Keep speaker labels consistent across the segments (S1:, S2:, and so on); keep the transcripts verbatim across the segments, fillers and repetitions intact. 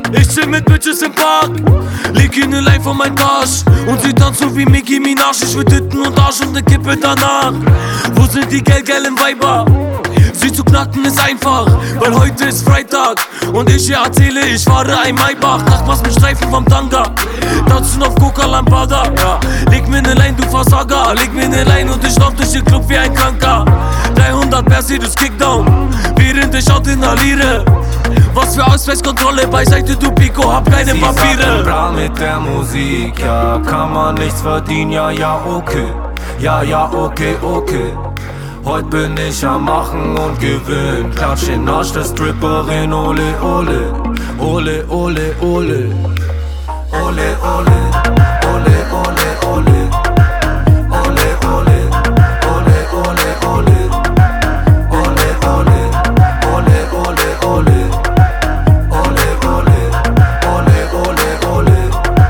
S1: Ich chill mit Bitches im Park, leg ihnen Line von meinem Tasch und sie tanzen wie Nicki Minaj. Ich will Titten und Arsch und ne Kippe danach. Wo sind die geldgeilen Weiber? Sie zu knacken ist einfach, weil heute ist Freitag und ich hier erzähle, ich fahre ein Maybach. Nachbars mit Streifen vom Tanga, tanzen auf Coca Lampada, ja. Leg mir ne Line, du Versager, leg mir ne Line und ich lauf durch den Club wie ein Kranker. dreihundert Mercedes Kickdown, während ich adrenaliere. Was für Ausweiskontrolle, beiseite du Pico, hab keine
S2: Sie
S1: Papiere.
S2: sagen bra mit der Musik, ja, kann man nichts verdienen, ja, ja, okay. Ja, ja, okay, okay. Heute bin ich am Machen und Gewinn. Klatsch in Arsch der Stripperin, ole, ole. Ole, ole, ole. Ole, ole. Ole, ole, ole. Ole, ole. Ole, ole, ole. Ole, ole. Ole, ole, ole. Ole, ole. Ole, ole,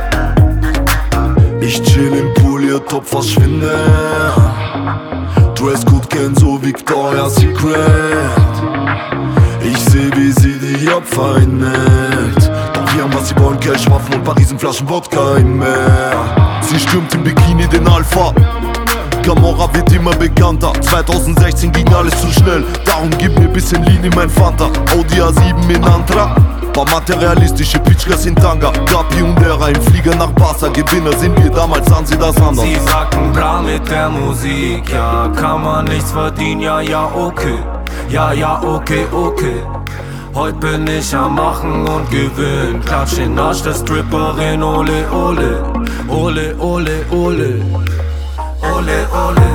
S2: ole.
S3: Ich chill im Pool, ihr Top verschwindet. Dresscode kennt so Victoria's Secret. Ich seh, wie sie die Opfer hinnimmt. Doch wir haben was sie wollen, Cash, Waffen und Parisenflaschen Wodka im Meer. Sie stürmt im Bikini den Alpha. Camorra wird immer bekannter. zweitausendsechzehn ging alles zu schnell, darum gib mir bisschen Lean in mein Fanta. Audi A sieben in Antra. Paar materialistische Pitchgas in Tanga. Gapi und der ein Flieger nach Barca. Gewinner sind wir, damals sahen sie das anders.
S2: Sie sagten bra mit der Musik, ja, kann man nichts verdienen, ja, ja, okay. Ja, ja, okay, okay. Heute bin ich am Machen und Gewinn. Klatsch in Arsch der Stripperin, ole, ole. Ole, ole, ole. Ole, ole.